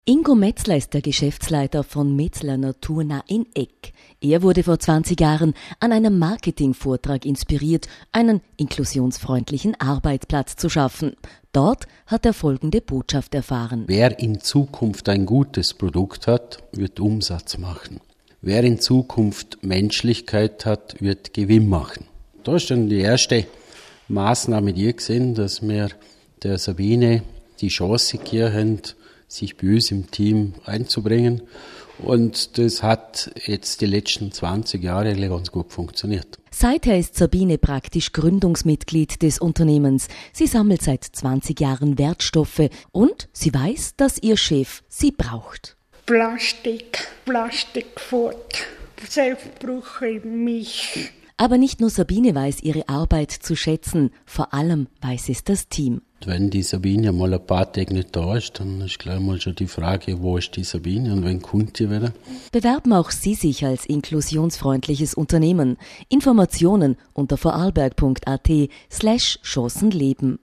Ingo Metzler ist der Geschäftsleiter von Metzler Naturnah in Egg. Er wurde vor 20 Jahren an einem Marketingvortrag inspiriert, einen inklusionsfreundlichen Arbeitsplatz zu schaffen. Dort hat er folgende Botschaft erfahren. Wer in Zukunft ein gutes Produkt hat, wird Umsatz machen. Wer in Zukunft Menschlichkeit hat, wird Gewinn machen. Da ist dann die erste Maßnahme die gesehen, dass wir der Sabine die Chance gegeben haben, sich bei uns im Team einzubringen. Und das hat jetzt die letzten 20 Jahre ganz gut funktioniert. Seither ist Sabine praktisch Gründungsmitglied des Unternehmens. Sie sammelt seit 20 Jahren Wertstoffe und sie weiß, dass ihr Chef sie braucht. Plastik fort. Selbst brauche ich mich. Aber nicht nur Sabine weiß ihre Arbeit zu schätzen, vor allem weiß es das Team. Wenn die Sabine mal ein paar Tage nicht da ist, dann ist gleich mal schon die Frage, wo ist die Sabine und wann kommt die wieder? Bewerben auch Sie sich als inklusionsfreundliches Unternehmen. Informationen unter vorarlberg.at/Chancenleben.